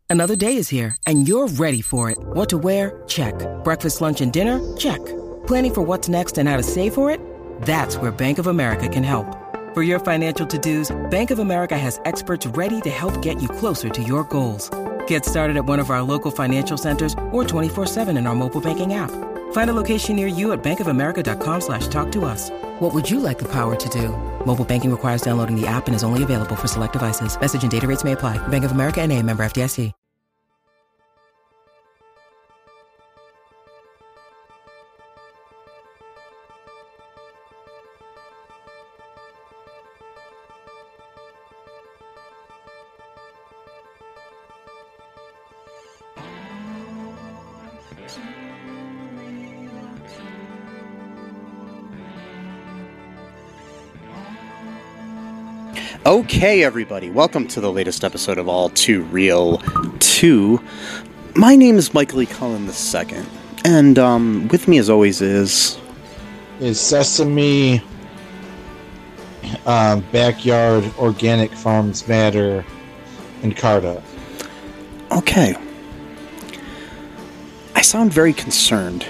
Another day is here, and you're ready for it. What to wear? Check. Breakfast, lunch, and dinner? Check. Planning for what's next and how to save for it? That's where Bank of America can help. For your financial to-dos, Bank of America has experts ready to help get you closer to your goals. Get started at one of our local financial centers or 24/7 in our mobile banking app. Find a location near you at bankofamerica.com/talktous. What would you like the power to do? Mobile banking requires downloading the app and is only available for select devices. Message and data rates may apply. Bank of America N.A., member FDIC. Okay, everybody, welcome to the latest episode of All Too Real 2. My name is Michael Lee Cullen II, and with me as always is Sesame Backyard Organic Farms Matter and Carta. Okay. I sound very concerned.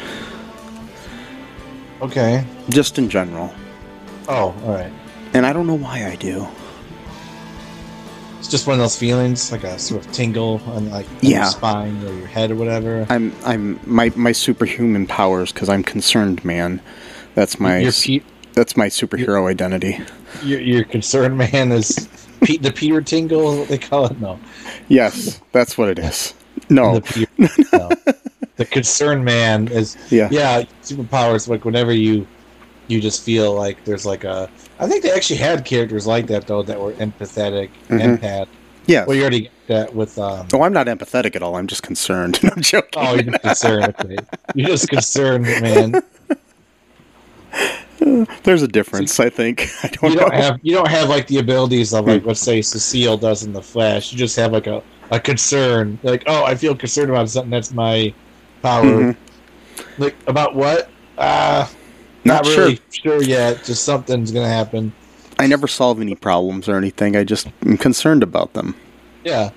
Okay. Just in general. Oh, alright. And I don't know why I do. It's just one of those feelings, like a sort of tingle on your spine or your head or whatever. My superhuman powers, because I'm concerned, man. That's my superhero identity. Your concerned man is the Peter tingle, what they call it? No. Yes, that's what it is. No. The concerned man is superpowers, like whenever you just feel like there's like a... I think they actually had characters like that, though, that were empathetic, empath. Yeah. Well, you already get that with... Oh, I'm not empathetic at all. I'm just concerned. I'm joking. Oh, you're just concerned. Okay. You're just concerned, man. There's a difference, I think. I don't know. You don't have, like, the abilities of, like, let's say Cecile does in The Flash. You just have, like, a concern. Like, oh, I feel concerned about something. That's my power. Mm-hmm. Like, about what? Not really sure yet. Just something's going to happen. I never solve any problems or anything. I just am concerned about them. Yeah.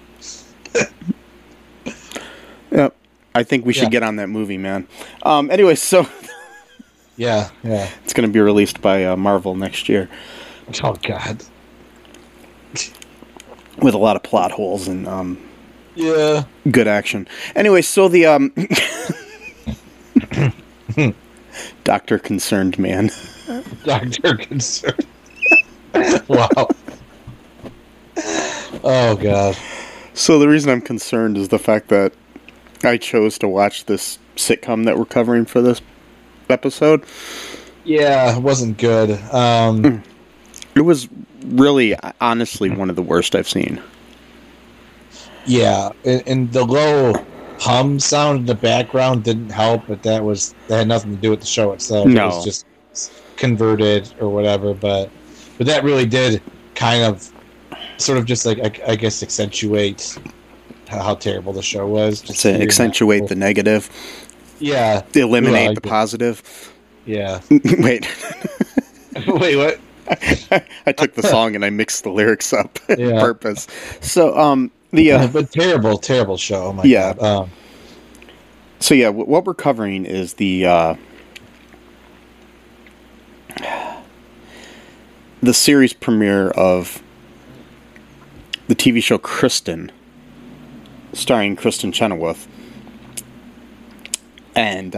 Yep. I think we should get on that movie, man. Anyway, so... yeah. It's going to be released by Marvel next year. Oh, God. With a lot of plot holes and good action. Anyway, so the... Dr. Concerned Man. Dr. Concerned. Wow. Oh, God. So the reason I'm concerned is the fact that I chose to watch this sitcom that we're covering for this episode. Yeah, it wasn't good. It was really, honestly, one of the worst I've seen. Yeah, and the low hum sound in the background didn't help, but that had nothing to do with the show itself. No. It was just converted or whatever, but that really did kind of sort of just like I guess accentuate how terrible the show was. Just accentuate the negative. Yeah. Eliminate the positive. Yeah. Wait. Wait, what? I took the song and I mixed the lyrics up on purpose. So, but terrible show. Oh my God. So yeah, what we're covering is the series premiere of the TV show Kristen, starring Kristen Chenoweth, and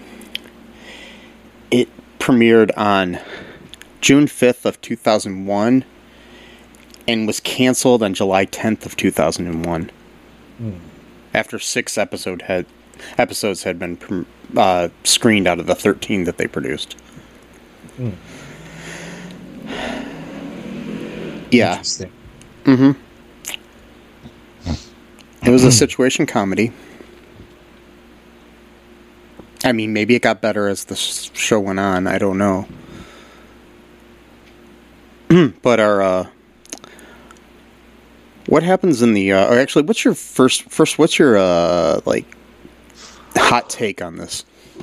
it premiered on June 5th of 2001. And was canceled on July 10th of 2001. After 6 episodes had been screened out of the 13 that they produced. Yeah. Interesting. Mm-hmm. It was a situation comedy. I mean, maybe it got better as the show went on. I don't know. But our... what happens in the... or actually, what's your what's your, hot take on this?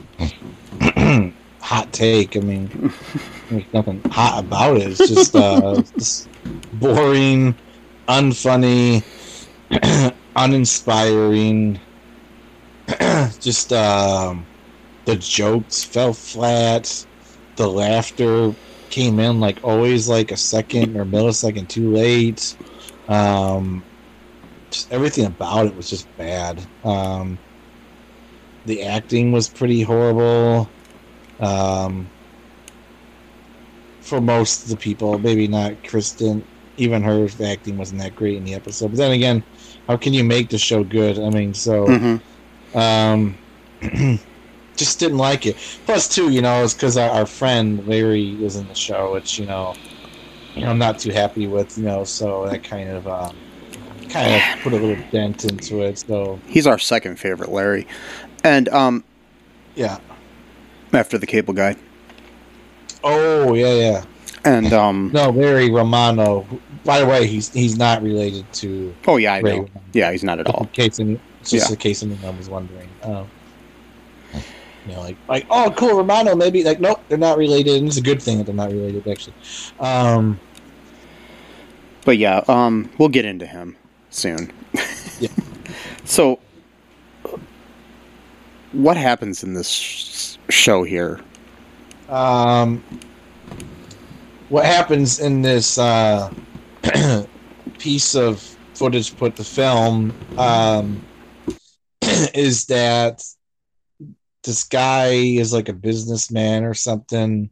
Hot take? I mean, there's nothing hot about it. It's just boring, unfunny, uninspiring. Just the jokes fell flat. The laughter came in like always, like a second or millisecond too late. Just everything about it was just bad. The acting was pretty horrible. For most of the people, maybe not Kristen. Even her acting wasn't that great in the episode. But then again, how can you make the show good? I mean, so just didn't like it. Plus, too, it's because our friend Larry was in the show, which I'm not too happy with. So that kind of put a little dent into it. So he's our second favorite, Larry, and yeah, after the Cable Guy. Oh yeah. And no, Larry Romano. By the way, he's not related to. Oh yeah, I know. Romano. Yeah, he's not at all. In case anyone was wondering. Like oh cool, Romano. Maybe like nope, they're not related. And it's a good thing that they're not related actually. But yeah, we'll get into him soon. Yeah. So, what happens in this show here? What happens in this piece of footage put to film is that this guy is like a businessman or something,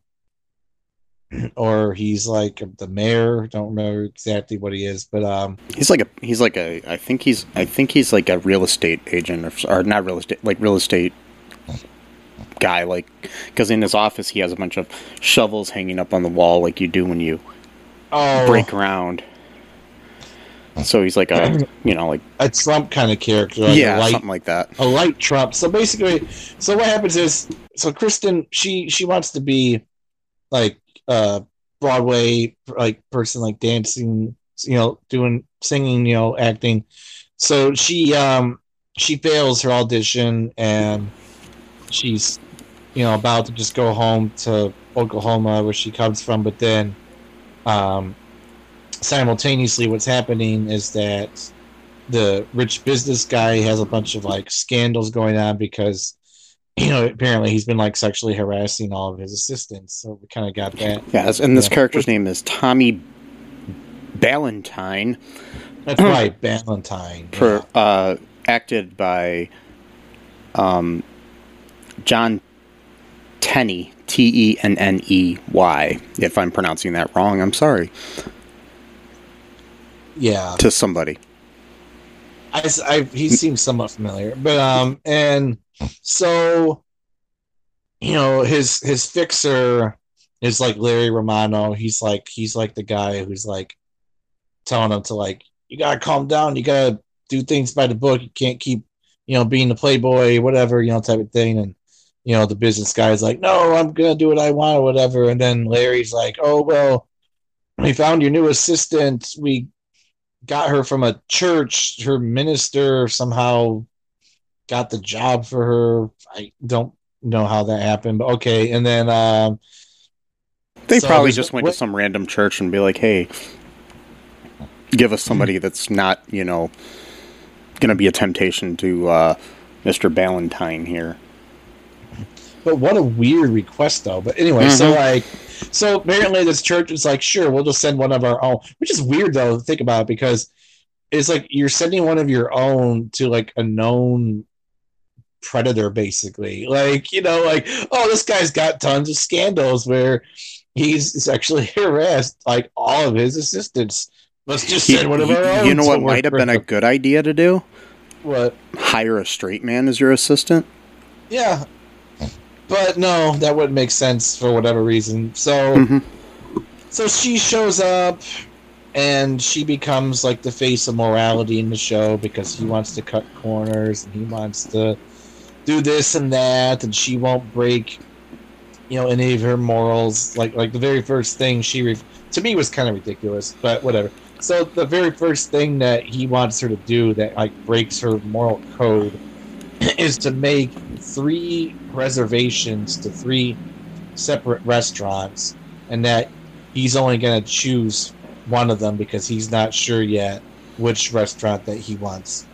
or he's like the mayor. Don't remember exactly what he is, but he's like a I think he's like a real estate agent or not real estate, like real estate guy, like, because in his office he has a bunch of shovels hanging up on the wall like you do when you break ground. So he's like a like a Trump kind of character, like something like that, a light Trump. So basically, what happens is, Kristen she wants to be like a Broadway like person, like dancing, doing singing, acting. So she fails her audition and she's about to just go home to Oklahoma where she comes from, but then simultaneously what's happening is that the rich business guy has a bunch of like scandals going on because apparently he's been like sexually harassing all of his assistants, so we kind of got that. Yes, and this character's name is Tommy Ballantyne. That's right, Ballantyne. Acted by John Tenney, Tenney. If I'm pronouncing that wrong, I'm sorry. Yeah. To somebody. He seems somewhat familiar, but and so his fixer is like Larry Romano. He's like the guy who's like telling him to like, you gotta calm down, you gotta do things by the book, you can't keep being the playboy, whatever, type of thing. And the business guy is like, no, I'm gonna do what I want or whatever. And then Larry's like, oh well, we found your new assistant, we got her from a church, her minister somehow got the job for her. I don't know how that happened, but okay. And then they probably just went to some random church and be like, hey, give us somebody that's not gonna be a temptation to Mr. Ballantyne here. But what a weird request, though. But anyway, so apparently this church is like, sure, we'll just send one of our own, which is weird, though, to think about it, because it's like you're sending one of your own to like a known predator, basically. Like, like, oh, this guy's got tons of scandals where he's sexually harassed like all of his assistants. Let's just send one of our own. You know what might have been a good idea to do? What? Hire a straight man as your assistant? Yeah. But no, that wouldn't make sense for whatever reason. So, so she shows up, and she becomes like the face of morality in the show because he wants to cut corners and he wants to do this and that, and she won't break, any of her morals. Like the very first thing to me was kind of ridiculous, but whatever. So the very first thing that he wants her to do that like breaks her moral code is to make 3 reservations to 3 separate restaurants, and that he's only going to choose one of them because he's not sure yet which restaurant that he wants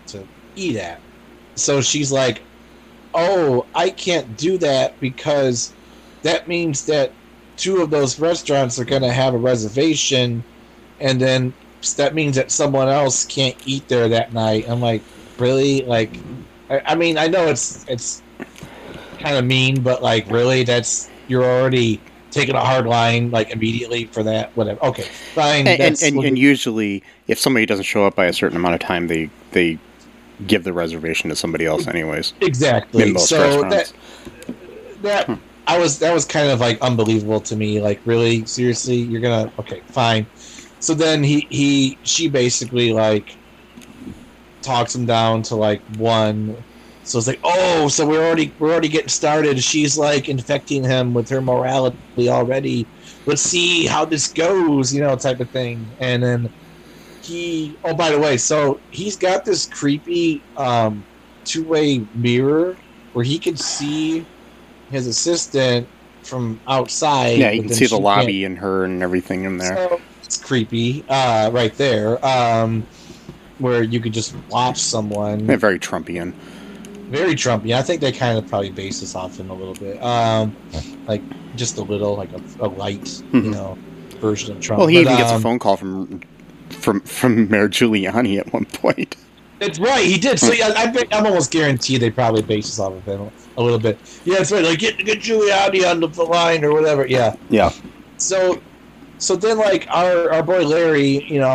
to eat at. So she's like, oh, I can't do that because that means that 2 of those restaurants are going to have a reservation, and then that means that someone else can't eat there that night. I'm like, really? Like, I mean, I know it's kind of mean, but like, really, you're already taking a hard line like immediately for that. Whatever. Okay, fine. And usually, if somebody doesn't show up by a certain amount of time, they give the reservation to somebody else, anyways. Exactly. In most restaurants. that was kind of like unbelievable to me. Like, really, seriously, you're gonna okay, fine. So then she basically like talks him down to like 1. So it's like, oh, so we're already getting started. She's like infecting him with her morality already. Let's see how this goes, type of thing. And then oh, by the way, so he's got this creepy 2-way mirror where he can see his assistant from outside. Yeah, you can see the lobby and her and everything in there. So it's creepy, right there. Where you could just watch someone. Yeah, very Trumpian. Very Trumpian. I think they kind of probably base this off him a little bit. Like just a little, like a light, version of Trump. Well, he even gets a phone call from Mayor Giuliani at one point. That's right, he did. So yeah, I'm almost guaranteed they probably base this off of him a little bit. Yeah, that's right. Like get Giuliani on the line or whatever. Yeah. Yeah. So then like our boy Larry,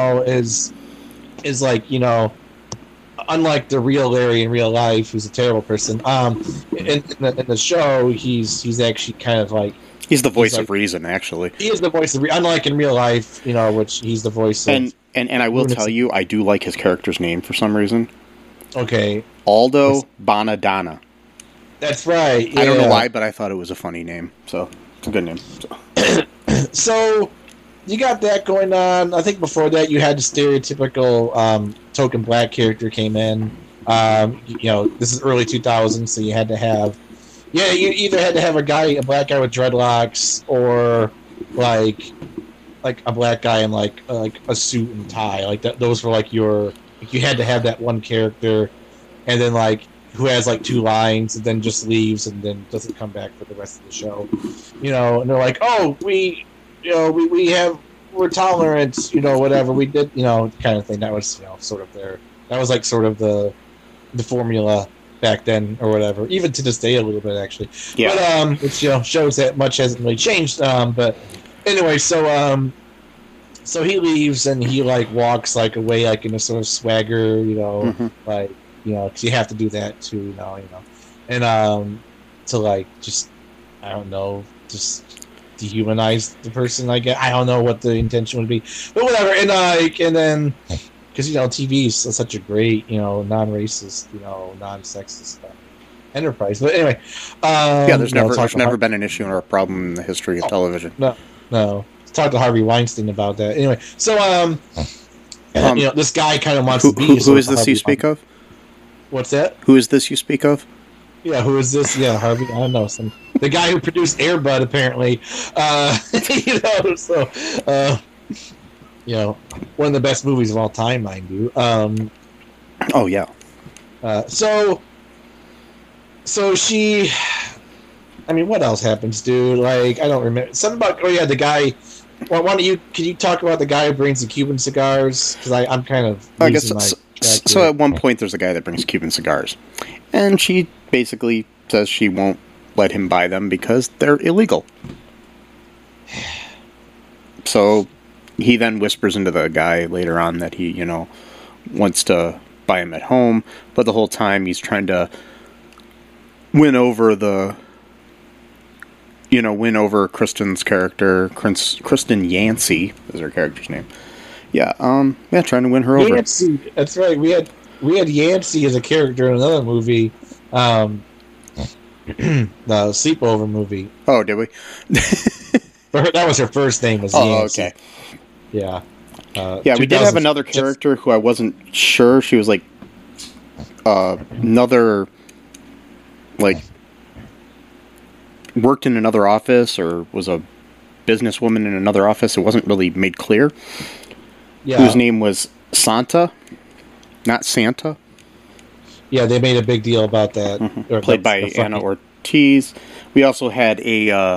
is like, unlike the real Larry in real life, who's a terrible person. In the show, he's actually kind of like he's the voice of reason. Actually, he is the voice of reason. Unlike in real life, which he's the voice of. And I will tell you, I do like his character's name for some reason. Okay, Aldo Bonadonna. That's right. Yeah. I don't know why, but I thought it was a funny name, so it's a good name. So you got that going on. I think before that you had the stereotypical token black character came in. This is early 2000s, so you had to have you either had to have a black guy with dreadlocks, or like a black guy in like a suit and tie. Like that, those were like you had to have that one character, and then like who has like 2 lines and then just leaves and then doesn't come back for the rest of the show. And they're like, oh, we're tolerant, whatever we did, kind of thing. That was, sort of that was like sort of the formula back then or whatever, even to this day a little bit actually. Yeah. But, which, shows that much hasn't really changed. But anyway, so he leaves and he like walks like away, like in a sort of swagger, like, cause you have to do that too, and, to like, just, I don't know, just dehumanize the person, I guess. I don't know what the intention would be, but whatever. And then because TV is such a great non-racist, non-sexist enterprise. But anyway, there's never been an issue or a problem in the history of television. No. Talk to Harvey Weinstein about that. Anyway, so this guy kind of wants to be. Who is this you speak of? What's that? Who is this you speak of? Yeah, who is this? Yeah, Harvey. I don't know. The guy who produced Air Bud, apparently. One of the best movies of all time, mind you. Oh yeah. So she. I mean, what else happens, dude? Like, I don't remember. Something about. Oh yeah, the guy. Well, can you talk about the guy who brings the Cuban cigars? Because I'm kind of. I guess so. At one point, there's a guy that brings Cuban cigars, and she basically says she won't let him buy them because they're illegal. So he then whispers into the guy later on that he, wants to buy him at home, but the whole time he's trying to win over Kristen's character. Kristen Yancey is her character's name. Yeah, trying to win her over. Yancey, that's right. We had Yancey as a character in another movie, the Sleepover movie. Oh, did we? That was her first name. Was Yancey. Okay. Yeah. We did have another character who I wasn't sure. She was like another, like, worked in another office or was a businesswoman in another office. It wasn't really made clear. Yeah. Whose name was Santa, not Santa. Yeah, they made a big deal about that. Played by Anna Ortiz. We also had a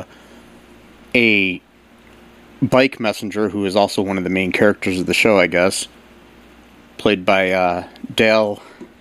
bike messenger who is also one of the main characters of the show, I guess. Played by Dale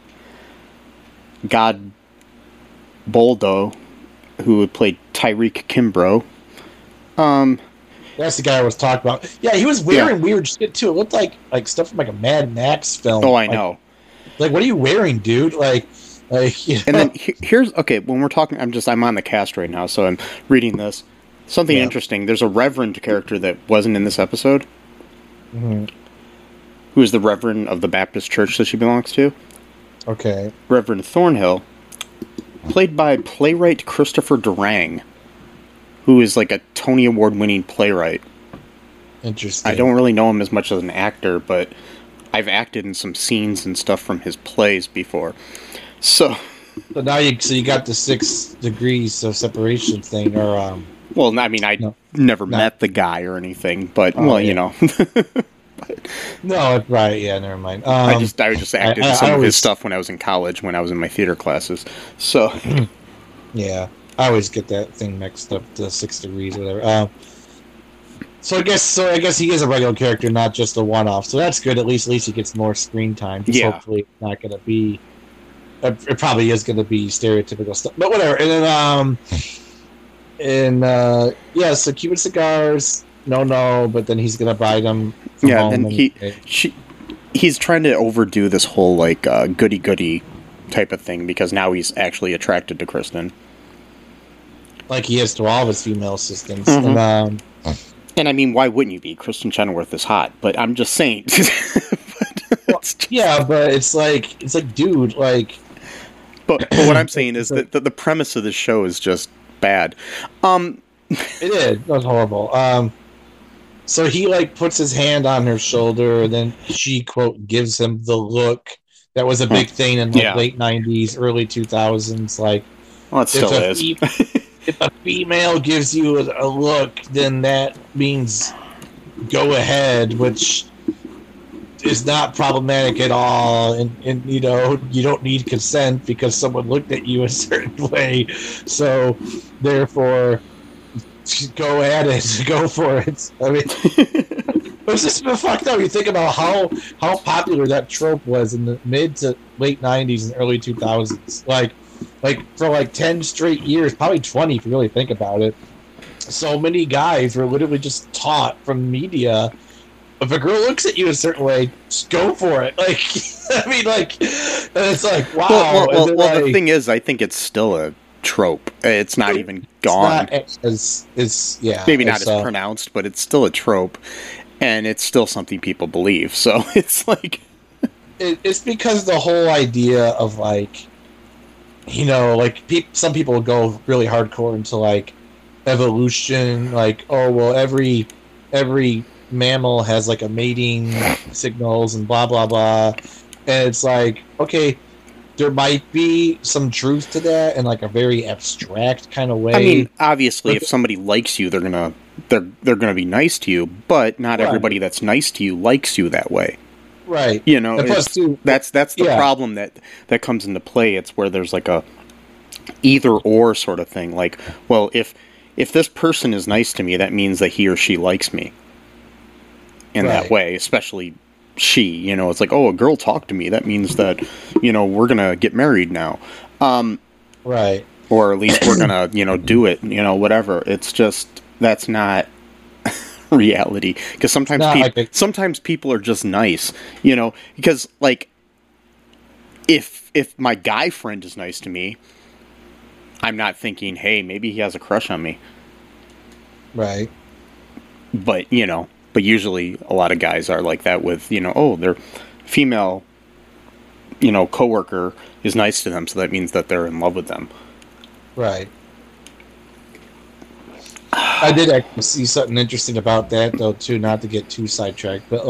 Godboldo, who played Tyreek Kimbrough. That's the guy I was talking about. Yeah, he was wearing weird shit too. It looked like stuff from like a Mad Max film. Oh, I know. Like, what are you wearing, dude? Like, you know? And then here's when we're talking. I'm on the cast right now, so I'm reading this. Something interesting. There's a reverend character that wasn't in this episode. Mm-hmm. Who is the reverend of the Baptist church that she belongs to? Okay. Reverend Thornhill, played by playwright Christopher Durang, who is like a Tony Award-winning playwright. Interesting. I don't really know him as much as an actor, but I've acted in some scenes and stuff from his plays before. So now you got the 6 degrees of separation thing, or well, I mean, never met the guy or anything, but you know. No, right? Yeah, never mind. I just acted in some of his stuff when I was in college, when I was in my theater classes. So, yeah, I always get that thing mixed up. The 6 degrees, or whatever. So I guess he is a regular character, not just a one-off. So that's good. At least he gets more screen time. Yeah. Hopefully, it's not going to be. It probably is going to be stereotypical stuff, but whatever. And then, so Cuban cigars. No, but then he's gonna buy them. And he's trying to overdo this whole like goody type of thing because now he's actually attracted to Kristen, like he is to all of his female assistants. Mm-hmm. And I mean, why wouldn't you be? Kristen Chenoweth is hot, but I'm just saying. But it's like, dude, like. But what I'm saying is that the premise of this show is just bad. It is. That was horrible. So he puts his hand on her shoulder, and then she quote gives him the look. That was a big thing in the late '90s, early 2000s. Well, it still is. If a female gives you a look, then that means go ahead, which is not problematic at all. And you don't need consent because someone looked at you a certain way. So therefore, go at it. Go for it. I mean, it's just fucked up. You think about how popular that trope was in the mid to late 90s and early 2000s. Like for 10 straight years, probably 20 if you really think about it. So many guys were literally just taught from media, if a girl looks at you a certain way, just go for it. I mean, and it's like, wow. Well, the thing is, I think it's still a trope. It's not even gone. Maybe not as pronounced, but it's still a trope, and it's still something people believe. So it's like, it's because the whole idea of some people go really hardcore into evolution. Every mammal has a mating signals and blah blah blah, and it's okay. There might be some truth to that in a very abstract kind of way. I mean, obviously, if somebody likes you, they're gonna be nice to you. But not everybody that's nice to you likes you that way, right? That's the problem that comes into play. It's where there's a either or sort of thing. Well, if this person is nice to me, that means that he or she likes me in that way, especially. She, it's a girl talked to me. That means that, we're going to get married now. Right. Or at least we're going to, do it, whatever. It's just, that's not reality. Because sometimes people are just nice, because, if my guy friend is nice to me, I'm not thinking, hey, maybe he has a crush on me. Right. But, But usually a lot of guys are like that with, their female, coworker is nice to them, so that means that they're in love with them. Right. I did actually see something interesting about that, though, too, not to get too sidetracked, but,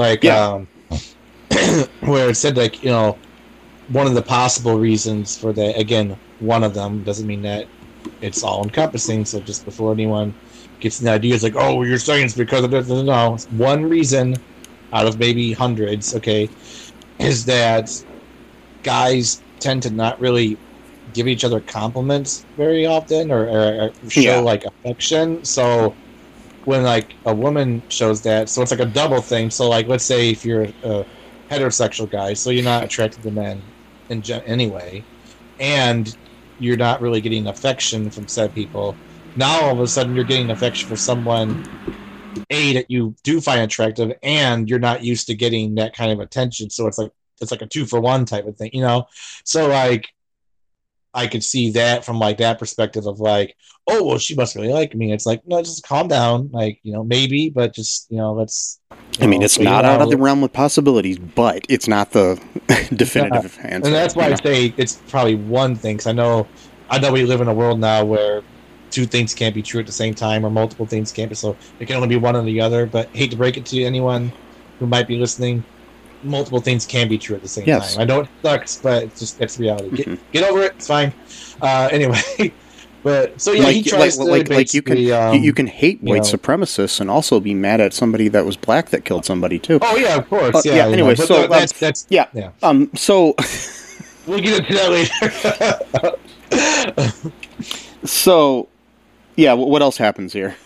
where it said, one of the possible reasons for that, again, one of them doesn't mean that it's all-encompassing, so just before anyone gets an idea, it's you're saying it's because of this. No, one reason out of maybe hundreds, okay, is that guys tend to not really give each other compliments very often or show like affection. So when like a woman shows that, so it's like a double thing. So like, let's say if you're a heterosexual guy, so you're not attracted to men anyway, and you're not really getting affection from said people. Now all of a sudden you're getting affection for someone that you do find attractive, and you're not used to getting that kind of attention. So it's like a 2-for-1 type of thing, you know? So like I could see that from like that perspective of like, oh well, she must really like me. It's like, no, just calm down, like, you know, maybe, but just, you know, let's. I mean, it's not out of the realm of possibilities, but it's not the definitive answer. And that's why I say it's probably one thing. Because I know we live in a world now where two things can't be true at the same time, or multiple things can't be. So it can only be one or the other. But I hate to break it to anyone who might be listening, multiple things can be true at the same time. I know it sucks, but it's reality. Get over it. It's fine. Anyway. But so yeah, he tries like you can hate white supremacists and also be mad at somebody that was black that killed somebody too. Oh yeah, of course. Yeah. Anyway, so that's yeah. So we'll get into that later. So yeah, what else happens here?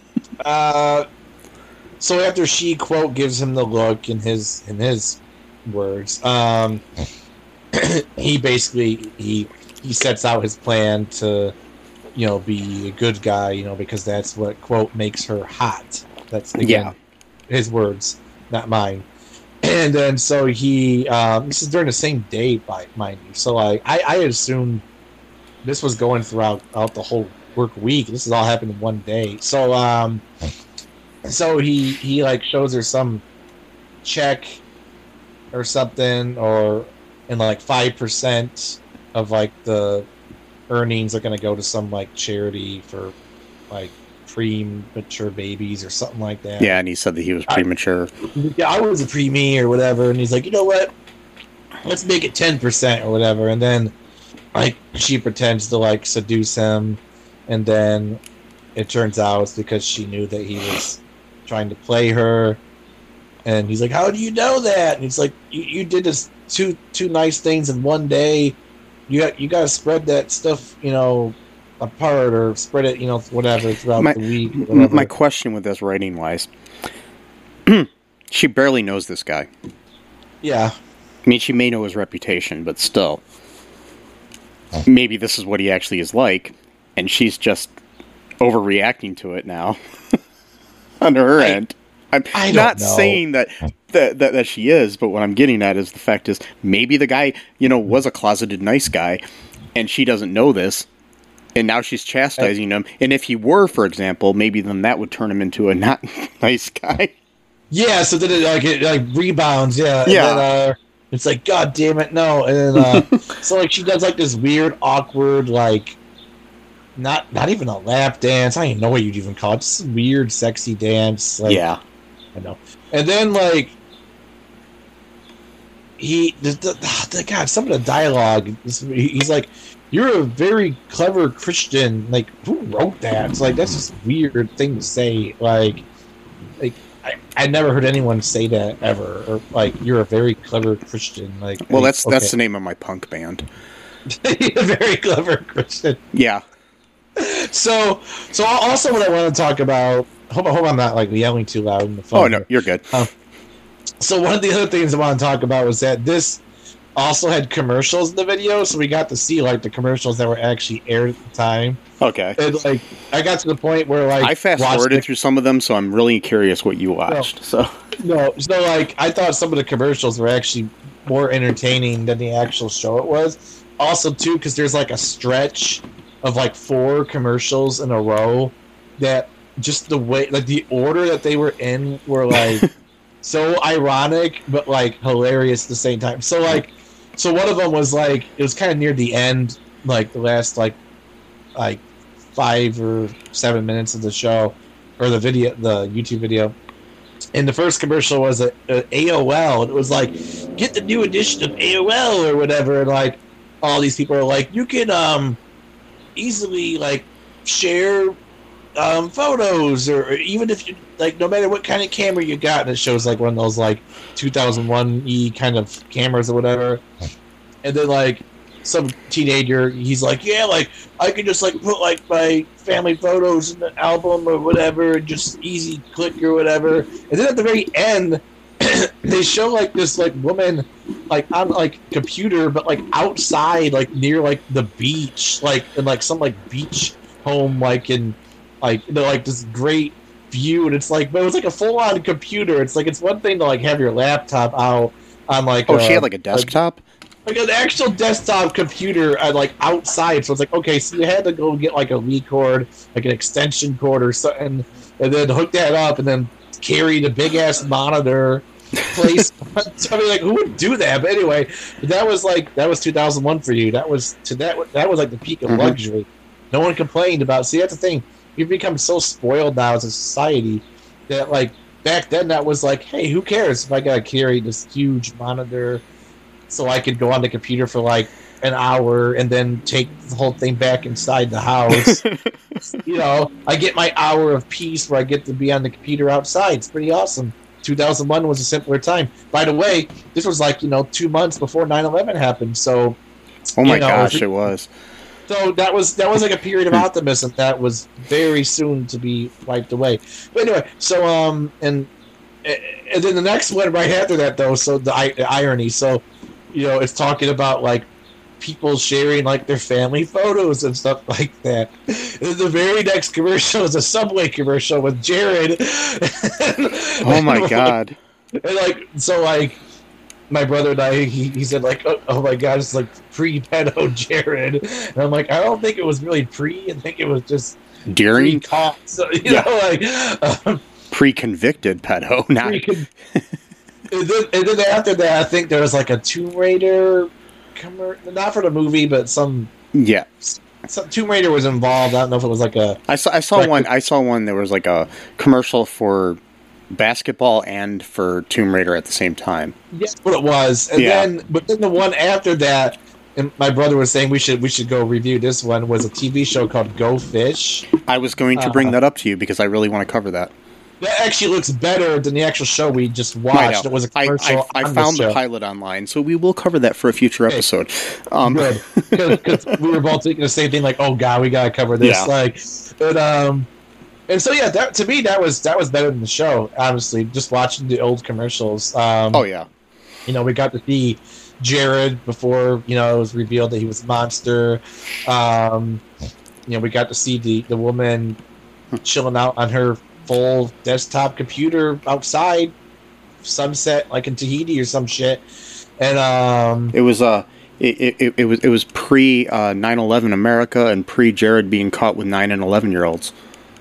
So after she quote gives him the look in his words, he basically he sets out his plan to, you know, be a good guy, you know, because that's what quote makes her hot. That's again his words, not mine. And then so he this is during the same day, mind you. So like I assumed this was going throughout the whole work week. This is all happened in one day. So so he like shows her some check or something, and like 5% of like the earnings are going to go to some like charity for like premature babies or something like that. Yeah, and he said that he was premature. I was a preemie or whatever, and he's like, you know what? Let's make it 10% or whatever. And then like she pretends to like seduce him, and then it turns out it's because she knew that he was trying to play her. And he's like, how do you know that? And he's like, you did this two nice things in one day. You got to spread that stuff, you know, apart, or spread it, you know, whatever, throughout the week. Whatever. My question with this writing wise, she barely knows this guy. Yeah. I mean, she may know his reputation, but still, maybe this is what he actually is like, and she's just overreacting to it now on her end. I'm not saying that she is, but what I'm getting at is the fact is maybe the guy, you know, was a closeted nice guy, and she doesn't know this, and now she's chastising him. And if he were, for example, maybe then that would turn him into a not nice guy. Yeah, so then it rebounds. Yeah. Yeah. And then, it's like, God damn it, no. And then, so like she does like this weird, awkward, like not even a lap dance. I don't even know what you'd even call it. Just a weird, sexy dance. Like, yeah. I know. And then, like, God, some of the dialogue, he's like, you're a very clever Christian. Like, who wrote that? It's like, that's just a weird thing to say. Like I never heard anyone say that ever. Or, like, you're a very clever Christian. Like, well, that's the name of my punk band. A very clever Christian. Yeah. So also what I want to talk about. Hope I'm not like yelling too loud in the phone. Oh no, you're good. So one of the other things I want to talk about was that this also had commercials in the video, so we got to see like the commercials that were actually aired at the time. Okay. And like I got to the point where like I fast forwarded through some of them, so I'm really curious what you watched. So like I thought some of the commercials were actually more entertaining than the actual show it was. Also too, because there's like a stretch of like 4 commercials in a row that just the way, like the order that they were in were like so ironic but like hilarious at the same time. So one of them was like, it was kind of near the end, like the last like 5 or 7 minutes of the show or the YouTube video. And the first commercial was a AOL, and it was like, get the new edition of AOL or whatever, and like all these people are like, you can easily like share photos, or even if you like, no matter what kind of camera you got, and it shows like one of those like 2001 kind of cameras or whatever. And then like some teenager, he's like, yeah, like I could just like put like my family photos in the album or whatever, and just easy click or whatever. And then at the very end, they show like this like woman like on like computer, but like outside, like near like the beach, like in like some like beach home, like in like like this great view, and it's like, but it was like a full on computer. It's like it's one thing to like have your laptop out on like she had like a desktop. Like an actual desktop computer like outside, so it's like, okay, so you had to go get like a Wii cord, like an extension cord or something, and then hook that up, and then carry the big ass monitor place. I mean, like, who would do that? But anyway, that was 2001 for you. That was like the peak of luxury. No one complained about. See, that's the thing. We've become so spoiled now as a society that like back then that was like, hey, who cares if I gotta carry this huge monitor so I could go on the computer for like an hour and then take the whole thing back inside the house. You know, I get my hour of peace where I get to be on the computer outside. It's pretty awesome. 2001 was a simpler time. By the way, this was like, 2 months before 9/11 happened. So, oh my gosh, it was. So that was like a period of optimism that was very soon to be wiped away. But anyway, so and then the next one right after that though. So the irony. So it's talking about like people sharing like their family photos and stuff like that. And the very next commercial is a Subway commercial with Jared. Oh my god! And like so like. My brother and I, he said like, oh my god, it's like pre-pedo Jared, and I'm like, I don't think it was really pre. I think it was just during caught. So, like pre-convicted pedo. Not. And then after that, I think there was like a Tomb Raider, not for the movie, but some Tomb Raider was involved. I don't know if it was like a. I saw one. I saw one. There was like a commercial for basketball and for Tomb Raider at the same time. That's what it was. And then the one after that, and my brother was saying we should go review this one, was a TV show called Go Fish. I was going to bring that up to you because I really want to cover that. That actually looks better than the actual show we just watched. It was a commercial. I found the pilot online, so we will cover that for a future episode. Good, because we were both thinking the same thing. Like, oh god, we gotta cover this. Yeah. Like, but and so that to me that was better than the show. Honestly, just watching the old commercials. Oh yeah, we got to see Jared before it was revealed that he was a monster. We got to see the woman chilling out on her full desktop computer outside sunset, like in Tahiti or some shit. And it was it was pre 9/11 America and pre Jared being caught with 9 and 11-year-olds.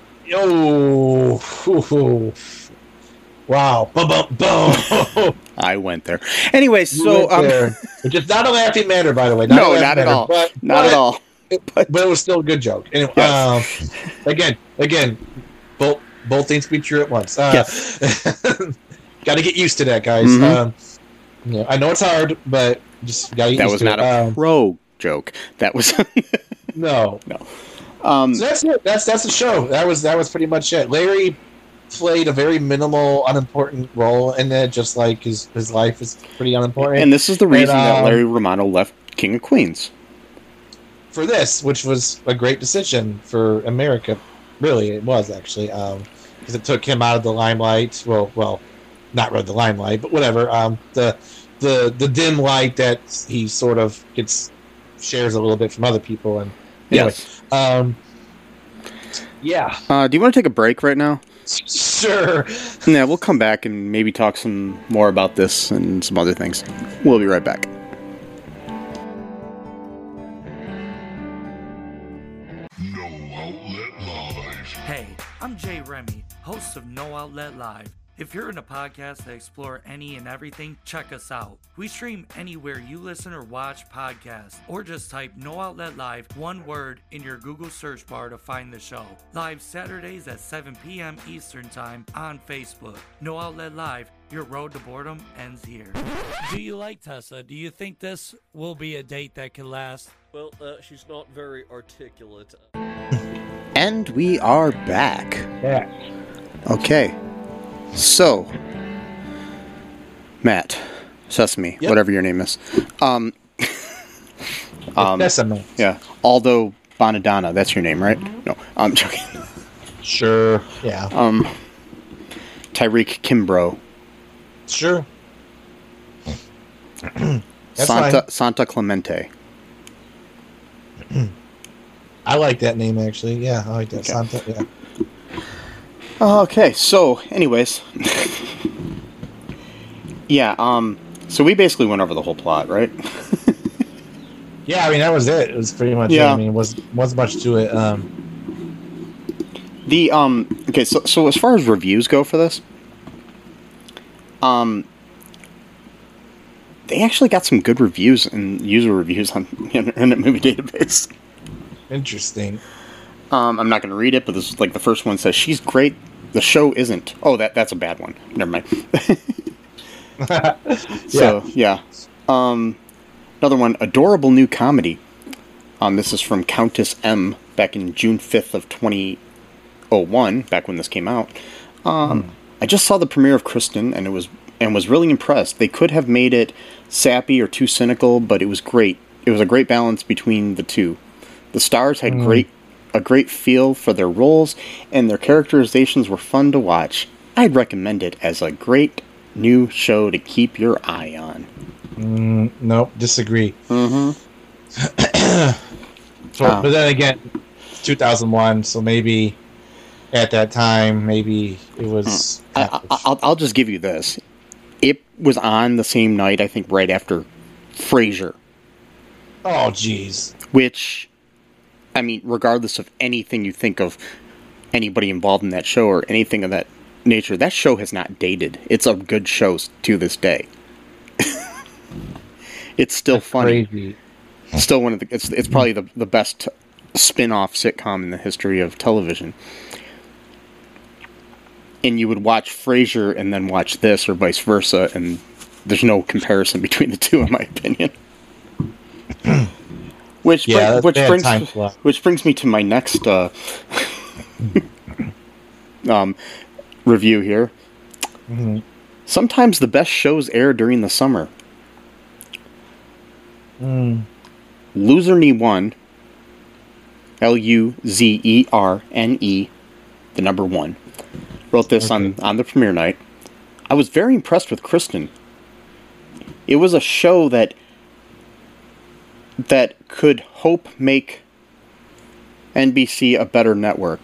Oh, wow. Boom. I went there. Anyway, so which is not a laughing matter, by the way. Not at all. Not at all. But it was still a good joke. Anyway, yes. Again, both things be true at once. Yes. Got to get used to that, guys. Mm-hmm. I know it's hard, but just got to get used to it. That was not a pro joke. That was no. So that's it. That's the show. That was pretty much it. Larry played a very minimal, unimportant role in it, just like his life is pretty unimportant. And this is the reason that Larry Romano left King of Queens. For this, which was a great decision for America. Really, it was actually, because it took him out of the limelight. Well, not really the limelight, but whatever. The dim light that he sort of shares a little bit from other people. And anyway, yeah. Do you want to take a break right now? Sure. Yeah, we'll come back and maybe talk some more about this and some other things. We'll be right back. Hey, I'm Jay Remy, host of No Outlet Live. If you're in a podcast that explore any and everything, check us out. We stream anywhere you listen or watch podcasts, or just type No Outlet Live, one word, in your Google search bar to find the show. Live Saturdays at 7 p.m. Eastern Time on Facebook. No Outlet Live, your road to boredom ends here. Do you like Tessa? Do you think this will be a date that can last? Well, she's not very articulate. And we are back. Yeah. Okay. So, Matt, Sesame, Yep. whatever your name is. That's a man. Yeah, Aldo Bonadonna. That's your name, right? No, I'm joking. Sure. Yeah. Tyreek Kimbrough. Sure. That's Santa Clemente. I like that name, actually. Yeah, I like that. Okay. Santa, yeah. Okay, so, anyways. Yeah, so we basically went over the whole plot, right? Yeah, I mean, that was it. It was pretty much it. I mean, it wasn't much to it. Okay, so as far as reviews go for this, they actually got some good reviews and user reviews on Internet Movie Database. Interesting. I'm not going to read it, but this is like the first one says, she's great, the show isn't. Oh, that's a bad one. Never mind. So, yeah. Another one, adorable new comedy. This is from Countess M, back in June 5th of 2001, back when this came out. I just saw the premiere of Kristen, and was really impressed. They could have made it sappy or too cynical, but it was great. It was a great balance between the two. The stars had a great feel for their roles, and their characterizations were fun to watch. I'd recommend it as a great new show to keep your eye on. Nope, disagree. Mm-hmm. But then again, 2001, so maybe at that time, maybe it was... I'll just give you this. It was on the same night, I think, right after Frasier. Oh, jeez. Which, I mean, regardless of anything you think of anybody involved in that show or anything of that nature, that show has not dated. It's a good show to this day. It's still funny. Crazy. Still one of the. It's probably the best spin-off sitcom in the history of television. And you would watch Frasier and then watch this, or vice versa, and there's no comparison between the two, in my opinion. Which brings me to my next review here. Mm-hmm. Sometimes the best shows air during the summer. Luzerne 1, Luzerne, the number 1, wrote this on the premiere night. I was very impressed with Kristen. It was a show that could hope make NBC a better network.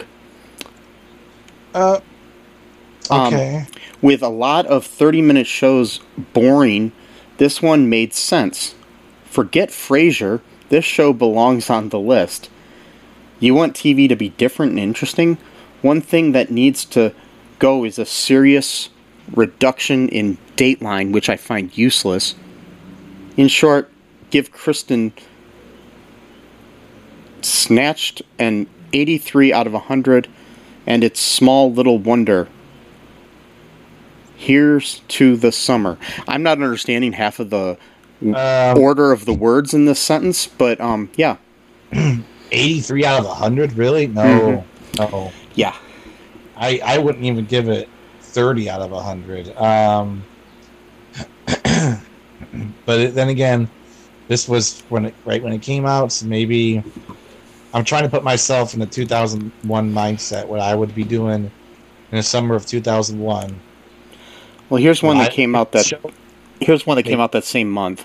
Okay. With a lot of 30-minute shows boring, this one made sense. Forget Frasier, this show belongs on the list. You want TV to be different and interesting? One thing that needs to go is a serious reduction in Dateline, which I find useless. In short, give Kristen Snatched an 83 out of 100, and it's small little wonder. Here's to the summer. I'm not understanding half of the order of the words in this sentence, but yeah. 83 out of 100, really? No, no. Yeah. I wouldn't even give it 30 out of 100. But then again, this was when it came out, so maybe I'm trying to put myself in the 2001 mindset, what I would be doing in the summer of 2001. Well, here's one that came out that same month.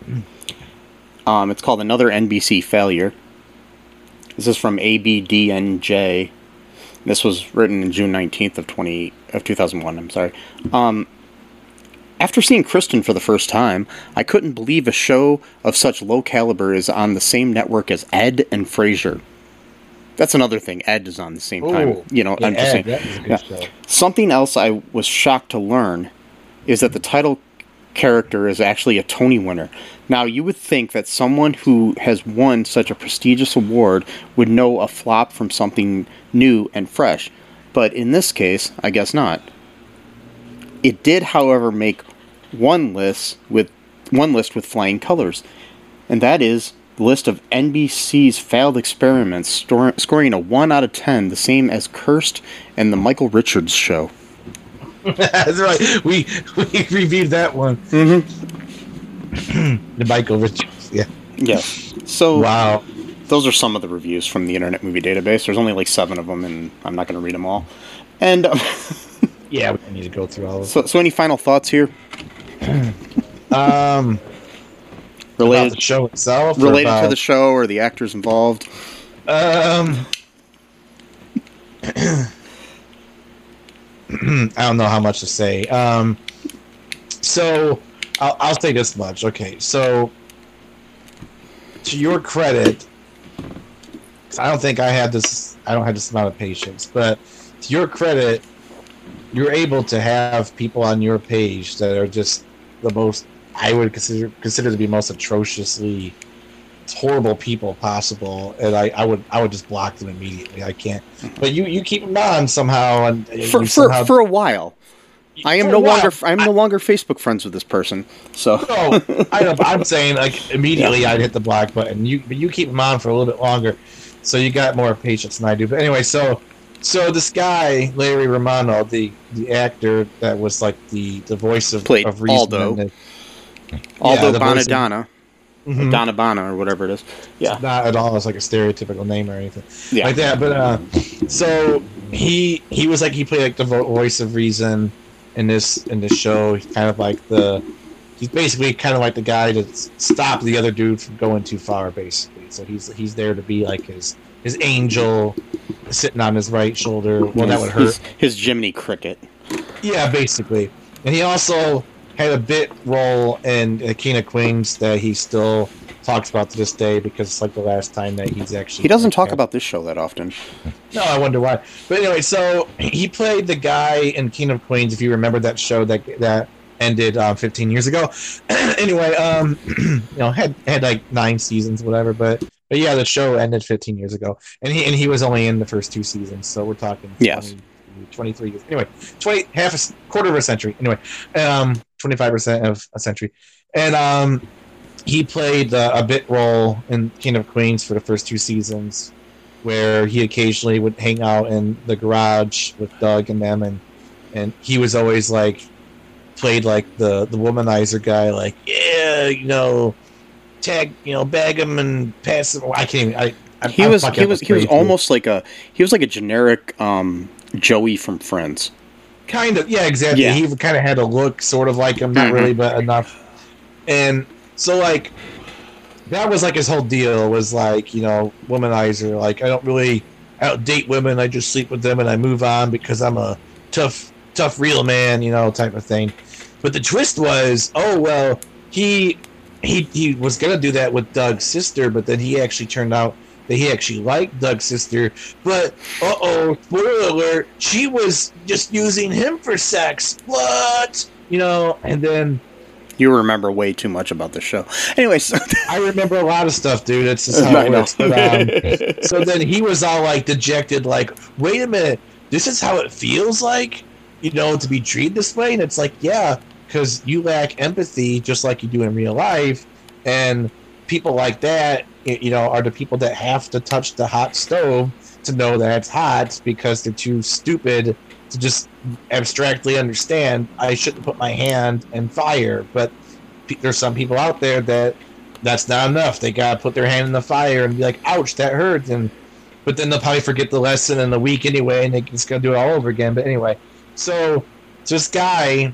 It's called Another NBC Failure. This is from ABDNJ. This was written in June 19th of 2001. I'm sorry. After seeing Kristen for the first time, I couldn't believe a show of such low caliber is on the same network as Ed and Frasier. That's another thing. Ed is on the same time. You know, I'm just saying. That was a good show. Something else I was shocked to learn is that the title character is actually a Tony winner. Now, you would think that someone who has won such a prestigious award would know a flop from something new and fresh. But in this case, I guess not. It did, however, make one list with flying colors, and that is the list of NBC's failed experiments, scoring a 1 out of 10, the same as Cursed and the Michael Richards Show. That's right. We reviewed that one. Mm-hmm. The Michael Richards, yeah. Yes. So Wow. those are some of the reviews from the Internet Movie Database. There's only like 7 of them, and I'm not going to read them all. And Yeah, we don't need to go through all of them. so any final thoughts here? About Related the show itself? related to the show or the actors involved? I don't know how much to say. So I'll say this much. Okay, so to your credit, 'cause I don't think I don't have this amount of patience, but to your credit, you're able to have people on your page that are just the most, I would consider to be most atrociously horrible people possible, and I would just block them immediately. I can't. But you keep them on somehow, and For a while. I am For no a while. longer I'm no longer Facebook friends with this person. So No, I know, but I'm saying like immediately I'd hit the block button. But you keep them on for a little bit longer, so you got more patience than I do. But anyway, so this guy Larry Romano, the actor that was like the voice of Played of reason, Aldo. the Aldo voice of- Bonadonna, Mhm. Donna Bana or whatever it is. Yeah. Not at all. It's like a stereotypical name or anything Yeah. like that. But so he was like he played like the voice of reason in this show. He's kind of like he's basically kind of like the guy to stop the other dude from going too far, basically. So he's there to be like his angel sitting on his right shoulder. Well, that would hurt. His Jiminy Cricket. Yeah, basically. And he also had a bit role in King of Queens that he still talks about to this day because it's like the last time that he's actually... He doesn't talk about this show that often. No, I wonder why. But anyway, so he played the guy in King of Queens, if you remember that show that ended 15 years ago. Anyway, had like 9 seasons, whatever, but yeah, the show ended 15 years ago. And he was only in the first 2 seasons, so we're talking 23 years. Anyway, quarter of a century. Anyway, 25% of a century. And he played a bit role in King of Queens for the first 2 seasons, where he occasionally would hang out in the garage with Doug and them, and he was always like played like the womanizer guy, like, yeah, tag, bag him and pass him. I can't even. He was almost like a generic Joey from Friends. Kind of, yeah, exactly. Yeah. He kind of had a look sort of like him, not really, but enough. And so, like, that was like his whole deal was like, womanizer. Like, I don't date women. I just sleep with them and I move on because I'm a tough real man, type of thing. But the twist was, he was gonna do that with Doug's sister, but then he actually turned out that he actually liked Doug's sister. But spoiler alert, she was just using him for sex. What? And then you remember way too much about the show. Anyways, I remember a lot of stuff, dude. It's just how it works. But, so then he was all like dejected, like, wait a minute, this is how it feels like, to be treated this way? And it's like, yeah, because you lack empathy just like you do in real life. And people like that, are the people that have to touch the hot stove to know that it's hot because they're too stupid to just abstractly understand I shouldn't put my hand in fire. But there's some people out there that's not enough. They gotta put their hand in the fire and be like, ouch, that hurts. But then they'll probably forget the lesson in a week anyway, and they're just gonna do it all over again. But anyway, so this guy,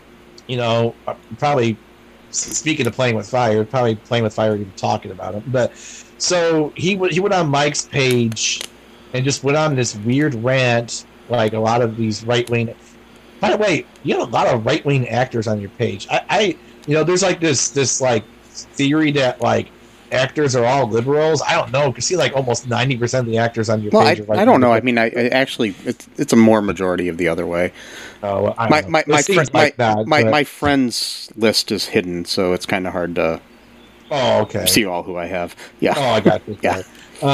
probably speaking of playing with fire, probably playing with fire even talking about it. But so he went on Mike's page and just went on this weird rant, like a lot of these right-wing. By the way, you have a lot of right-wing actors on your page. There's like this like theory that like actors are all liberals. I don't know, because see, like almost 90% of the actors on your page are right. I don't know. I mean, I actually, it's a more majority of the other way. Oh, well, I don't know. My friends list is hidden, so it's kind of hard to. Oh, okay. See all who I have. Yeah. Oh, I got this. Yeah.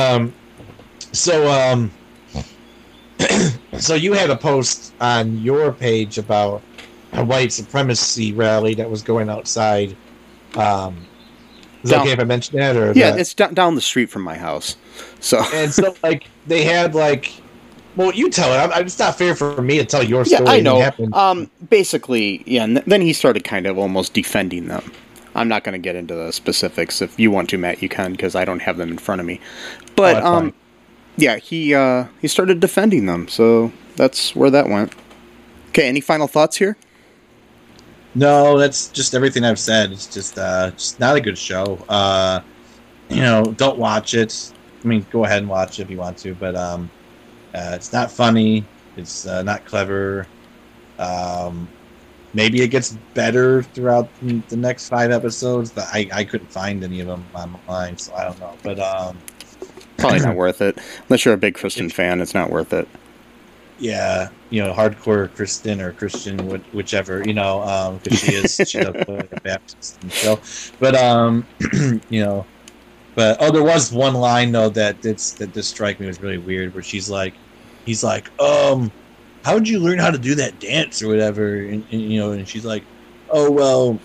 So you had a post on your page about a white supremacy rally that was going outside. Is it okay if I mention that? Or yeah, it's down the street from my house. So like they had like, well, you tell it. It's not fair for me to tell your story. Yeah, I know. Basically, yeah. And then he started kind of almost defending them. I'm not going to get into the specifics. If you want to, Matt, you can, because I don't have them in front of me. But yeah, he started defending them, so that's where that went. Okay, any final thoughts here? No, that's just everything I've said. It's just not a good show. Don't watch it. I mean, go ahead and watch it if you want to, but it's not funny. It's not clever. Maybe it gets better throughout the next 5 episodes, but I couldn't find any of them online, so I don't know. But probably not worth it. Unless you're a big Kristen fan, it's not worth it. Yeah, hardcore Kristen or Christian, whichever, because she does play a Baptist in the show. But but there was one line though that did strike me was really weird, where he's like, how did you learn how to do that dance or whatever? And she's like, oh well,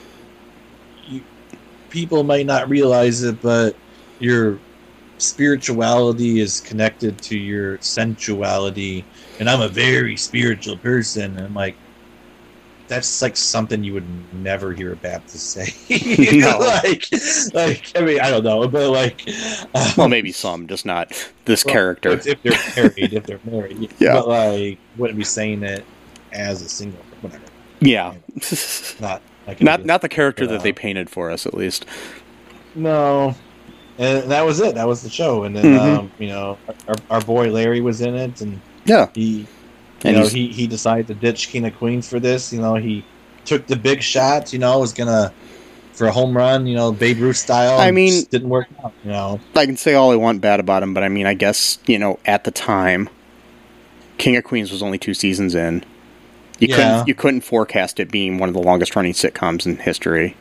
people might not realize it, but your spirituality is connected to your sensuality, and I'm a very spiritual person. And I'm like, that's like something you would never hear a Baptist say. No. like I mean, I don't know, but like, well, maybe some, just not this character. If they're married, yeah. But like, wouldn't be saying it as a single, whatever. Yeah, not like not the character that they painted for us, at least. No. And that was it. That was the show. And then, our boy Larry was in it, and yeah, he decided to ditch King of Queens for this. He took the big shot. Was gonna for a home run. Babe Ruth style. I mean, just didn't work out. I can say all I want bad about him, but I mean, I guess at the time, King of Queens was only 2 seasons in. You couldn't forecast it being one of the longest running sitcoms in history.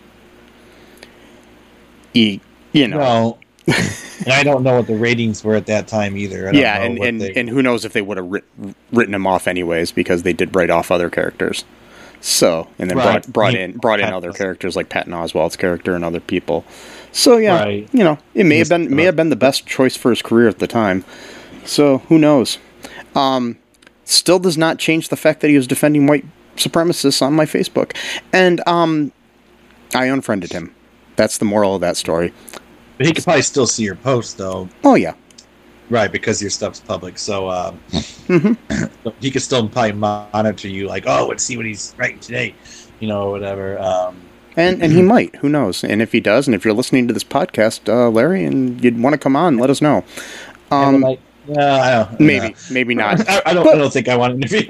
No. And I don't know what the ratings were at that time either. And who knows if they would have written him off anyways, because they did write off other characters. So, and then brought in other characters like Patton Oswalt's character and other people. So yeah, it may have been the best choice for his career at the time. So who knows? Still does not change the fact that he was defending white supremacists on my Facebook, and I unfriended him. That's the moral of that story. But he could probably still see your post, though. Oh, yeah. Right, because your stuff's public. So he could still probably monitor you, like, oh, let's see what he's writing today, whatever. And he might. Who knows? And if he does, and if you're listening to this podcast, Larry, and you'd want to come on, let us know. I don't. Maybe not. I don't think I want an interview.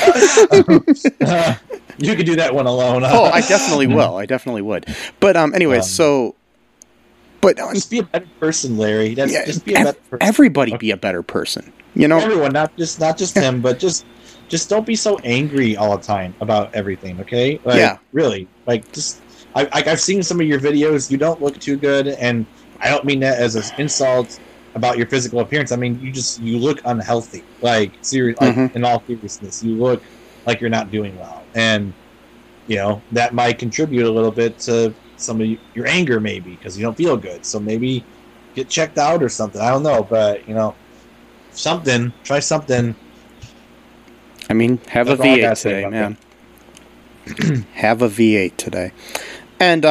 You could do that one alone. Oh, I definitely will. I definitely would. But anyways, but just be a better person, Larry. Just be a better person. Everybody be a better person. Everyone, not just him, but just don't be so angry all the time about everything. Okay? Really. I've seen some of your videos. You don't look too good, and I don't mean that as an insult about your physical appearance. I mean, you look unhealthy. In all seriousness, you look like you're not doing well, and that might contribute a little bit to some of your anger, maybe because you don't feel good. So maybe get checked out or something. I don't know, but try something. I mean, have a V8 today, man. Have a V8 today, and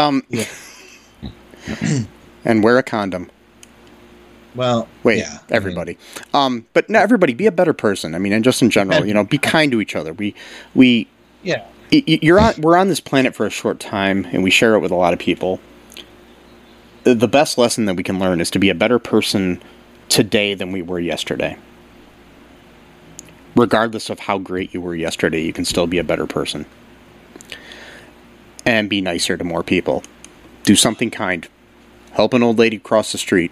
and wear a condom. Well, wait, yeah, everybody. But no, everybody, be a better person. I mean, and just in general, be kind to each other. We're on this planet for a short time, and we share it with a lot of people. The best lesson that we can learn is to be a better person today than we were yesterday. Regardless of how great you were yesterday, you can still be a better person. And be nicer to more people. Do something kind. Help an old lady cross the street.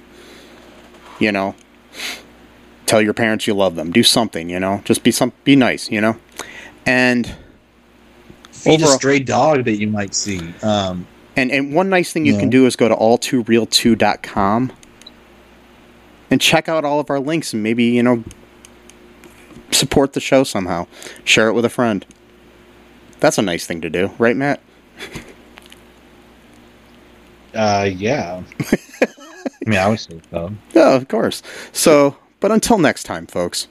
Tell your parents you love them. Do something, Just be nice, And feed a stray dog that you might see. And one nice thing you can do is go to all2real2.com and check out all of our links and maybe, support the show somehow. Share it with a friend. That's a nice thing to do, right, Matt? Yeah. I mean, I would say so. Yeah, of course. So, but until next time, folks.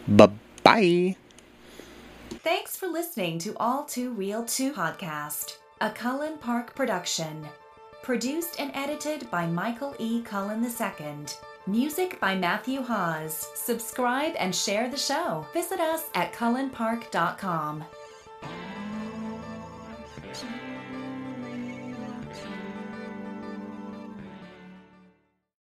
Bye-bye. Thanks for listening to All Too Real 2 podcast. A Cullen Park production. Produced and edited by Michael E. Cullen II. Music by Matthew Hawes. Subscribe and share the show. Visit us at cullenpark.com.